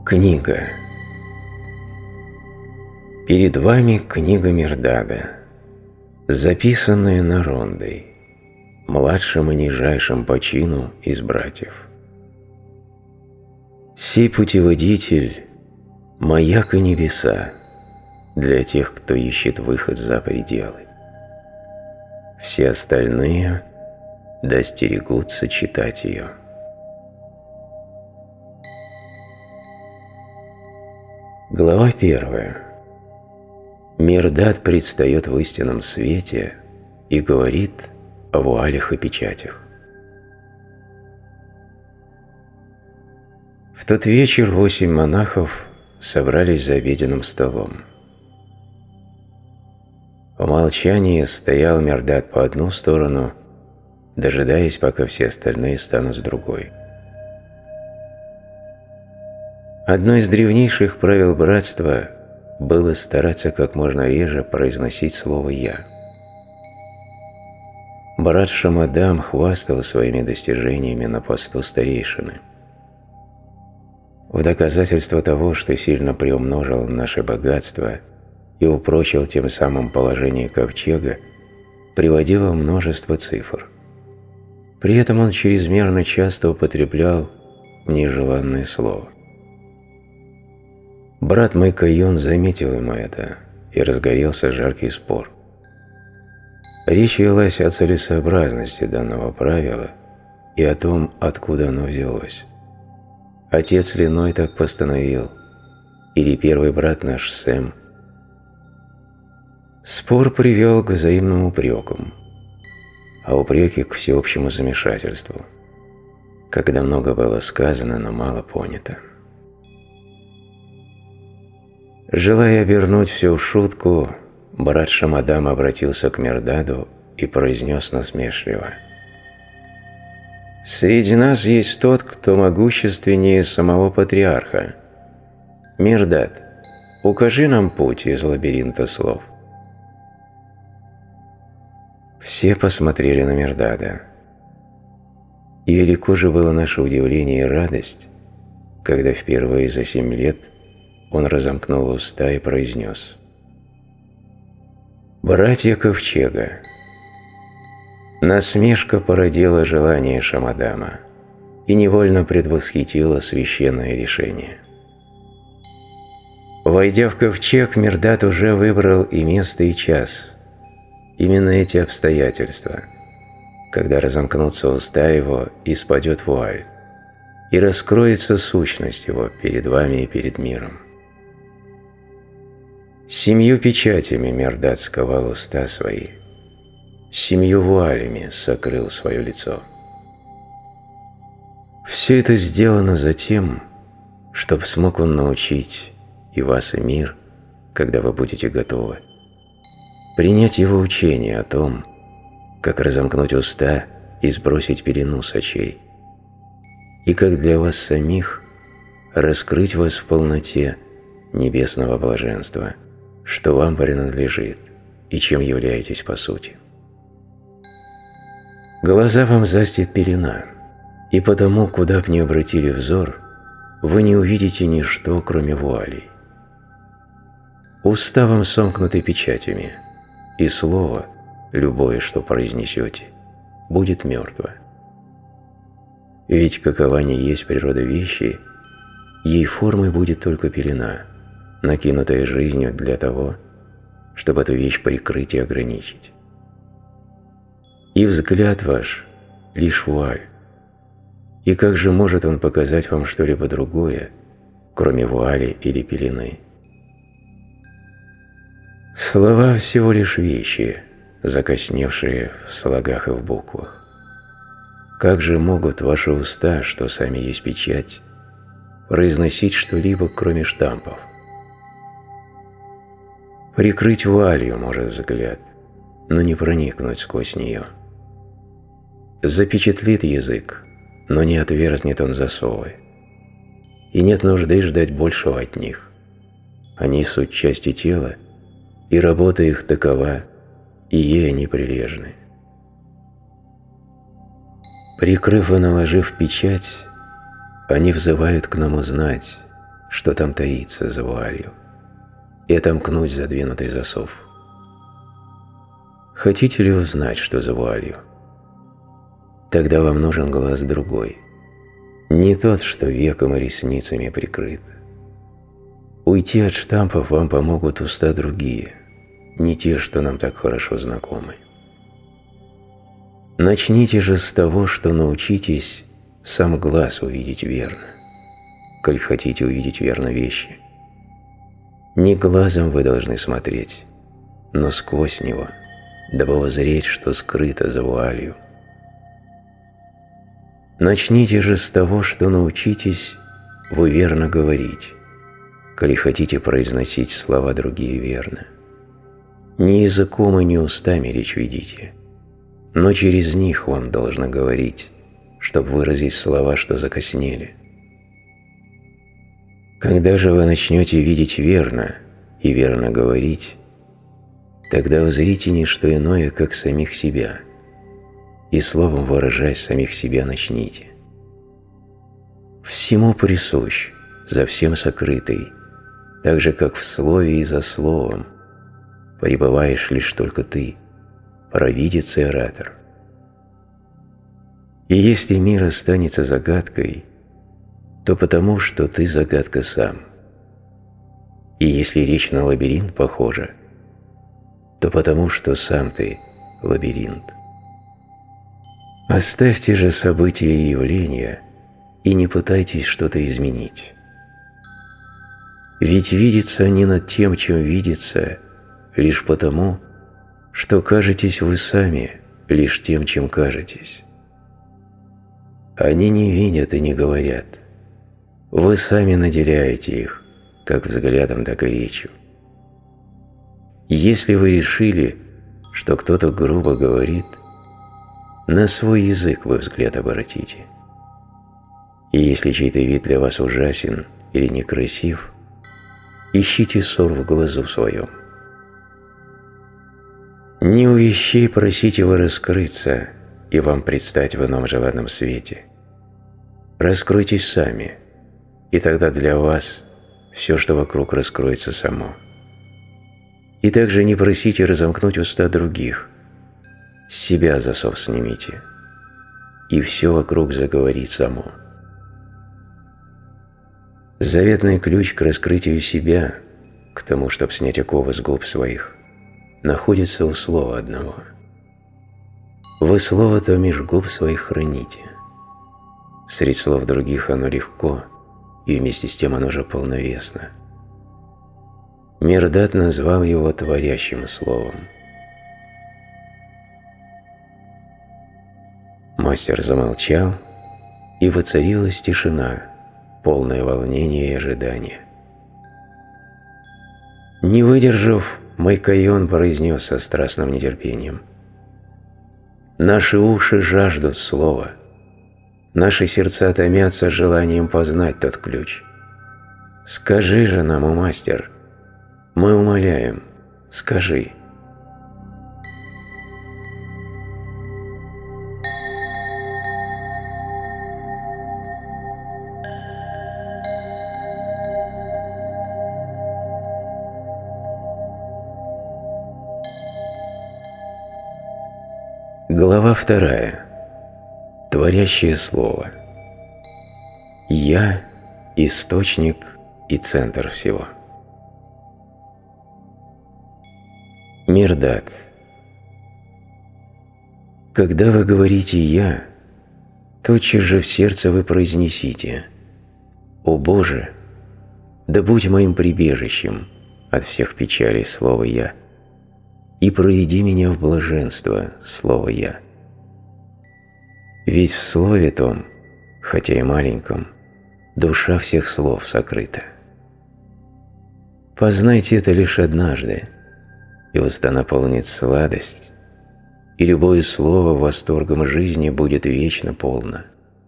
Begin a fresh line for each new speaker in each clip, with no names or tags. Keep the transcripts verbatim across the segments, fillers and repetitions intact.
Книга. Перед вами книга Мирдада, записанная Нарондой, младшим и нижайшим по чину из братьев. Сей путеводитель – маяк и небеса для тех, кто ищет выход за пределы. Все остальные достерегутся читать ее. Глава первая. Мирдад предстает в истинном свете и говорит о вуалях и печатях. В тот вечер восемь монахов собрались за обеденным столом. В молчании стоял Мирдад по одну сторону, дожидаясь, пока все остальные станут с другой. Одно из древнейших правил братства было стараться как можно реже произносить слово «я». Брат Шамадам хвастал своими достижениями на посту старейшины. В доказательство того, что сильно приумножил наше богатство и упрочил тем самым положение ковчега, приводило множество цифр. При этом он чрезмерно часто употреблял нежеланное слово. Брат Майкайон заметил ему это, и разгорелся жаркий спор. Речь велась о целесообразности данного правила и о том, откуда оно взялось. Отец Линой так постановил, или первый брат наш Сэм. Спор привел к взаимным упрекам, а упреки к всеобщему замешательству, когда много было сказано, но мало понято. Желая обернуть все в шутку, брат Шамадам обратился к Мирдаду и произнес насмешливо: «Среди нас есть тот, кто могущественнее самого патриарха. Мирдад, укажи нам путь из лабиринта слов». Все посмотрели на Мирдада. И велико же было наше удивление и радость, когда впервые за семь лет он разомкнул уста и произнес: «Братья Ковчега, насмешка породила желание Шамадама и невольно предвосхитила священное решение. Войдя в Ковчег, Мирдад уже выбрал и место, и час. Именно эти обстоятельства, когда разомкнутся уста его и спадет вуаль, и раскроется сущность его перед вами и перед миром. Семью печатями Мирдад сковал уста свои, семью вуалями сокрыл свое лицо. Все это сделано за тем, чтоб смог он научить и вас, и мир, когда вы будете готовы, принять его учение о том, как разомкнуть уста и сбросить пелену с очей, и как для вас самих раскрыть вас в полноте небесного блаженства, что вам принадлежит и чем являетесь по сути. Глаза вам застит пелена, и потому, куда б ни обратили взор, вы не увидите ничто, кроме вуалей. Уста вам сомкнуты печатями, и слово, любое, что произнесете, будет мертво. Ведь какова ни есть природа вещи, ей формой будет только пелена, накинутая жизнью для того, чтобы эту вещь прикрыть и ограничить. И взгляд ваш – лишь вуаль. И как же может он показать вам что-либо другое, кроме вуали или пелены? Слова всего лишь вещи, закосневшие в слогах и в буквах. Как же могут ваши уста, что сами есть печать, произносить что-либо, кроме штампов? Прикрыть вуалью может взгляд, но не проникнуть сквозь нее. Запечатлит язык, но не отверзнет он засовы. И нет нужды ждать большего от них. Они суть части тела, и работа их такова, и ей они прилежны. Прикрыв и наложив печать, они взывают к нам узнать, что там таится за вуалью, и отомкнуть задвинутый засов. Хотите ли узнать, что за вуалью? Тогда вам нужен глаз другой, не тот, что веком и ресницами прикрыт. Уйти от штампов вам помогут уста другие, не те, что нам так хорошо знакомы. Начните же с того, что научитесь сам глаз увидеть верно, коль хотите увидеть верно вещи. Не глазом вы должны смотреть, но сквозь него, дабы воззреть, что скрыто за вуалью. Начните же с того, что научитесь вы верно говорить, коли хотите произносить слова другие верно. Не языком и не устами речь ведите, но через них вам должно говорить, чтобы выразить слова, что закоснели. Когда же вы начнете видеть верно и верно говорить, тогда узрите не что иное, как самих себя, и словом выражать самих себя начните. Всему присущ, за всем сокрытый, так же, как в слове и за словом, пребываешь лишь только ты, провидец и оратор. И если мир останется загадкой, то потому, что ты загадка сам. И если речь на лабиринт похожа, то потому, что сам ты лабиринт. Оставьте же события и явления и не пытайтесь что-то изменить. Ведь видится не над тем, чем видится, лишь потому, что кажетесь вы сами лишь тем, чем кажетесь. Они не видят и не говорят. Вы сами наделяете их, как взглядом, так и речью. Если вы решили, что кто-то грубо говорит, на свой язык вы взгляд обратите. И если чей-то вид для вас ужасен или некрасив, ищите ссор в глазу своем. Не у вещей просите вы раскрыться и вам предстать в ином желанном свете. Раскройтесь сами, и тогда для вас все, что вокруг, раскроется само. И также не просите разомкнуть уста других, с себя засов снимите, и все вокруг заговорит само. Заветный ключ к раскрытию себя, к тому, чтобы снять оковы с губ своих, находится у слова одного. Вы слово-то меж губ своих храните. Средь слов других оно легко, и вместе с тем оно же полновесно. Мирдат назвал его творящим словом. Мастер замолчал, и воцарилась тишина, полное волнение и ожидания. Не выдержав, Майкайон произнес со страстным нетерпением: «Наши уши жаждут слова, наши сердца томятся желанием познать тот ключ. Скажи же нам, о мастер, мы умоляем, скажи». Глава вторая. Творящее слово. Я – источник и центр всего. Мирдат. Когда вы говорите «я», тотчас же в сердце вы произнесите: «О Боже, да будь моим прибежищем от всех печалей слово «я», и проведи меня в блаженство слово «я». Ведь в слове том, хотя и маленьком, душа всех слов сокрыта. Познайте это лишь однажды, и уста наполнит сладость, и любое слово восторгом жизни будет вечно полно.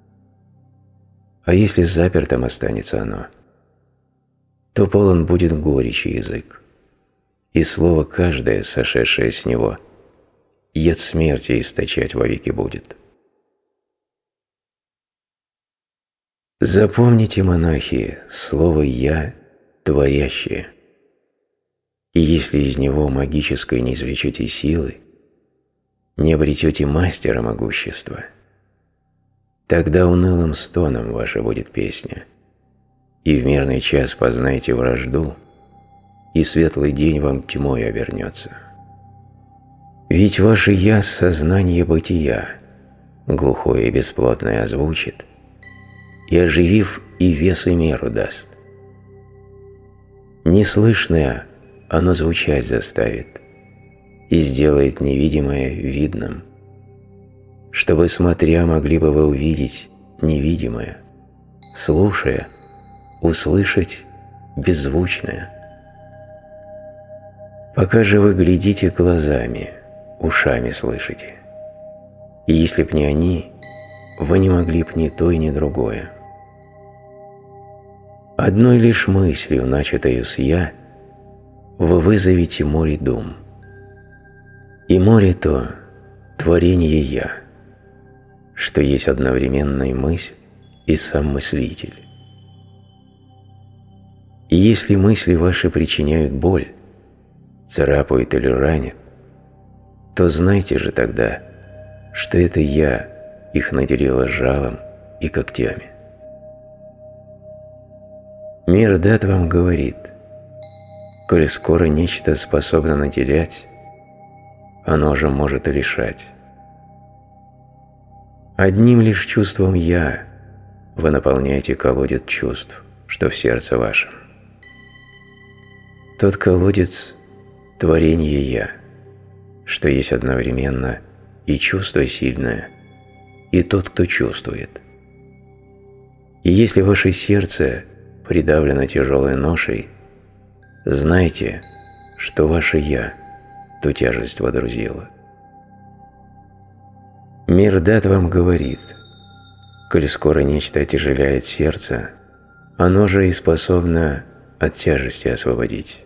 А если запертым останется оно, то полон будет горечи язык, и слово каждое, сошедшее с него, яд смерти источать вовеки будет. Запомните, монахи, слово «я» творящее. И если из него магической не извлечете силы, не обретете мастера могущества, тогда унылым стоном ваша будет песня, и в мирный час познайте вражду, и светлый день вам тьмой обернется. Ведь ваше «я» — сознание бытия, глухое и бесплотное озвучит, и, оживив, и вес и меру даст. Неслышное оно звучать заставит и сделает невидимое видным, чтобы, смотря, могли бы вы увидеть невидимое, слушая, услышать беззвучное. Пока же вы глядите глазами, ушами слышите, и если б не они, вы не могли б ни то и ни другое. Одной лишь мыслью, начатою с «я», вы вызовете море дум. И море то – творение «я», что есть одновременно и мысль, и сам мыслитель. И если мысли ваши причиняют боль, царапают или ранят, то знайте же тогда, что это «я» их наделила жалом и когтями. Мир дат вам говорит, коль скоро нечто способно наделять, оно же может и лишать. Одним лишь чувством «я» вы наполняете колодец чувств, что в сердце вашем. Тот колодец – творение «я», что есть одновременно и чувство сильное, и тот, кто чувствует. И если ваше сердце придавлено тяжелой ношей, знайте, что ваше «я» ту тяжесть водрузило. Мир дат вам говорит, коль скоро нечто отяжеляет сердце, оно же и способно от тяжести освободить.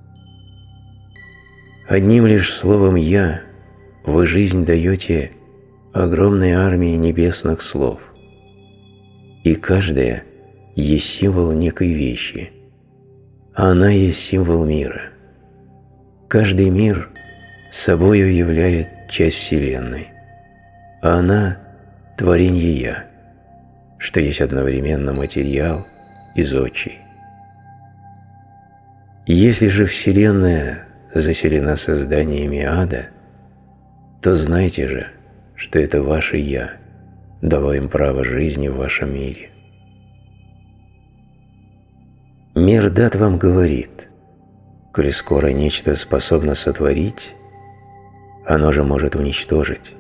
Одним лишь словом «я» вы жизнь даете огромной армии небесных слов, и каждая есть символ некой вещи, а она есть символ мира. Каждый мир собою являет часть Вселенной, а она – творение «я», что есть одновременно материал и зодчий. Если же Вселенная заселена созданиями ада, то знайте же, что это ваше «я» дало им право жизни в вашем мире. Мир дат вам говорит, коль скоро нечто способно сотворить, оно же может уничтожить.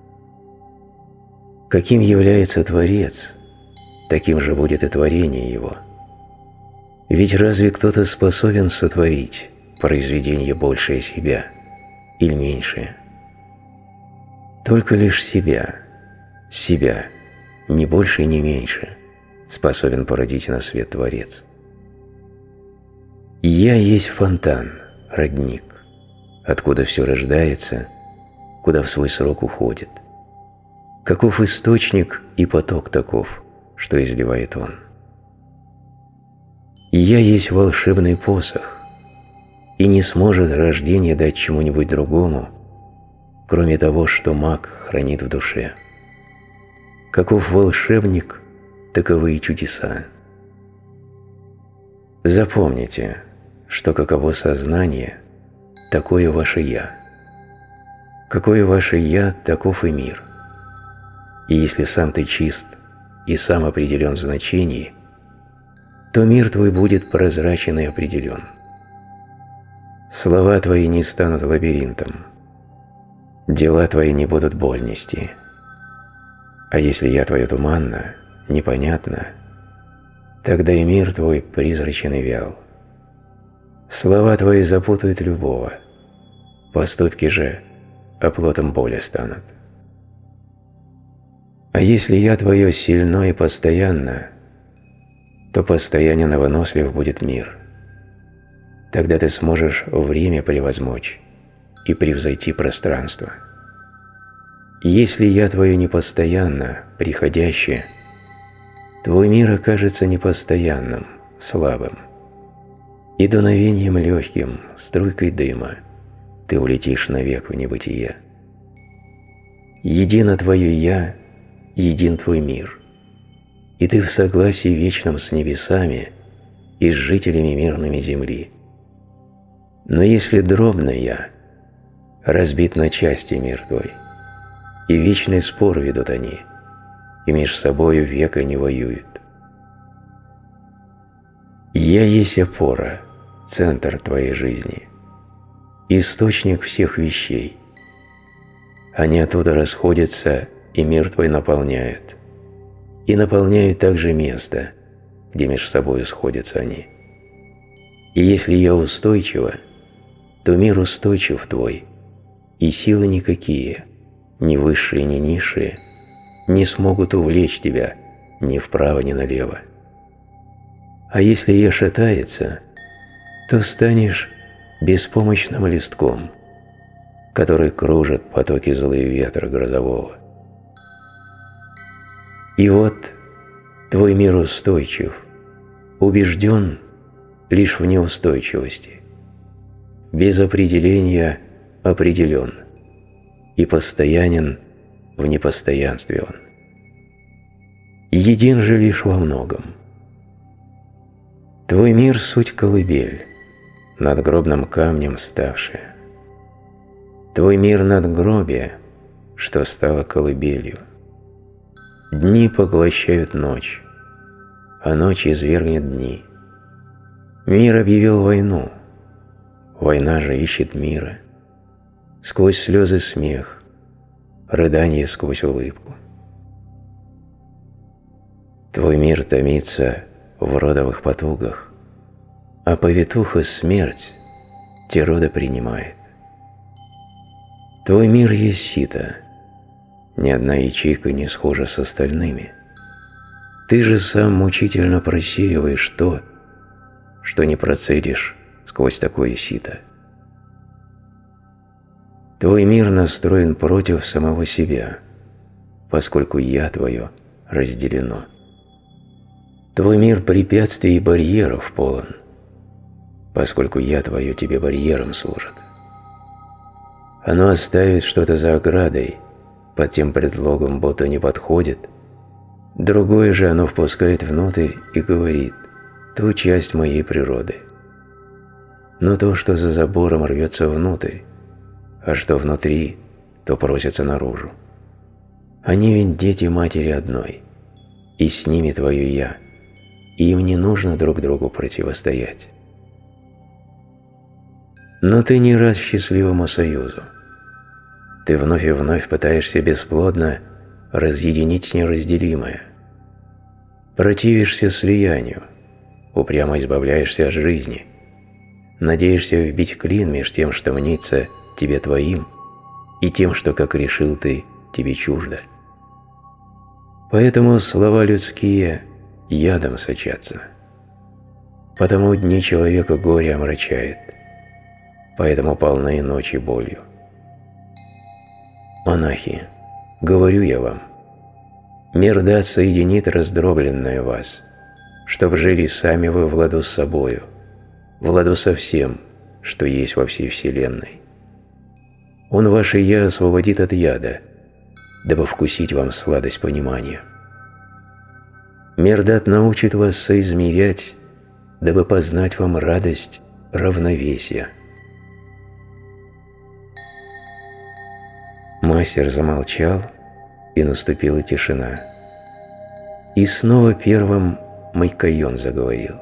Каким является Творец, таким же будет и творение его. Ведь разве кто-то способен сотворить произведение большее себя или меньшее? Только лишь себя, себя, ни больше, ни меньше, способен породить на свет Творец. «Я» есть фонтан, родник, откуда все рождается, куда в свой срок уходит. Каков источник и поток таков, что изливает он. «Я» есть волшебный посох, и не сможет рождение дать чему-нибудь другому, кроме того, что маг хранит в душе. Каков волшебник, таковы и чудеса. Запомните, что каково сознание, такое ваше «я». Какое ваше «я», таков и мир. И если сам ты чист и сам определен в значении, то мир твой будет прозрачен и определен. Слова твои не станут лабиринтом, дела твои не будут боль нести. А если «я» твое туманно, непонятно, тогда и мир твой призрачен и вял. Слова твои запутают любого, поступки же оплотом боли станут. А если «я» твое сильно и постоянно, то постоянно вынослив будет мир. Тогда ты сможешь время превозмочь и превзойти пространство. Если «я» твое непостоянно, приходящее, твой мир окажется непостоянным, слабым, и дуновением легким, струйкой дыма, ты улетишь навек в небытие. Едино твое «я», един твой мир, и ты в согласии вечном с небесами и с жителями мирными земли. Но если дробно «я», разбит на части мир твой, и вечный спор ведут они, и меж собою века не воюют. Я есть опора, центр твоей жизни, источник всех вещей. Они оттуда расходятся, и мир твой наполняют, и наполняют также место, где меж собою сходятся они. И если я устойчива, то мир устойчив твой, и силы никакие, ни высшие, ни низшие, не смогут увлечь тебя ни вправо, ни налево. А если я шатается, то станешь беспомощным листком, который кружит потоки злые ветра грозового. И вот твой мир устойчив, убежден лишь в неустойчивости, без определения определен и постоянен в непостоянстве он. Един же лишь во многом. Твой мир — суть колыбель, над гробным камнем ставшая. Твой мир — надгробие, что стало колыбелью. Дни поглощают ночь, а ночь извергнет дни. Мир объявил войну, война же ищет мира. Сквозь слезы смех, рыдание сквозь улыбку. Твой мир томится в родовых потугах, а повитуха смерть те роды принимает. Твой мир есть сито, ни одна ячейка не схожа с остальными. Ты же сам мучительно просеиваешь то, что не процедишь сквозь такое сито. Твой мир настроен против самого себя, поскольку «я» твое разделено. Твой мир препятствий и барьеров полон, поскольку «я» твое тебе барьером служит. Оно оставит что-то за оградой, под тем предлогом, будто не подходит. Другое же оно впускает внутрь и говорит: ту часть моей природы. Но то, что за забором, рвется внутрь, а что внутри, то просится наружу. Они ведь дети матери одной, и с ними твое «я», и им не нужно друг другу противостоять. Но ты не рад счастливому союзу. Ты вновь и вновь пытаешься бесплодно разъединить неразделимое. Противишься слиянию, упрямо избавляешься от жизни, надеешься вбить клин меж тем, что мнится тебе твоим, и тем, что, как решил ты, тебе чуждо. Поэтому слова людские ядом сочатся. Потому дни человека горе омрачает, поэтому полны ночи болью. Монахи, говорю я вам, Мирдат соединит раздробленное вас, чтоб жили сами вы в ладу с собою, в ладу со всем, что есть во всей вселенной. Он ваше «я» освободит от яда, дабы вкусить вам сладость понимания. Мирдат научит вас соизмерять, дабы познать вам радость равновесия. Мастер замолчал, и наступила тишина. И снова первым Майкайон заговорил.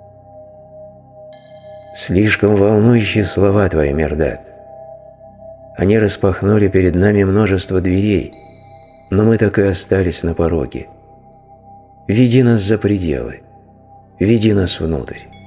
«Слишком волнующие слова твои, Мирдат. Они распахнули перед нами множество дверей, но мы так и остались на пороге. Веди нас за пределы, веди нас внутрь».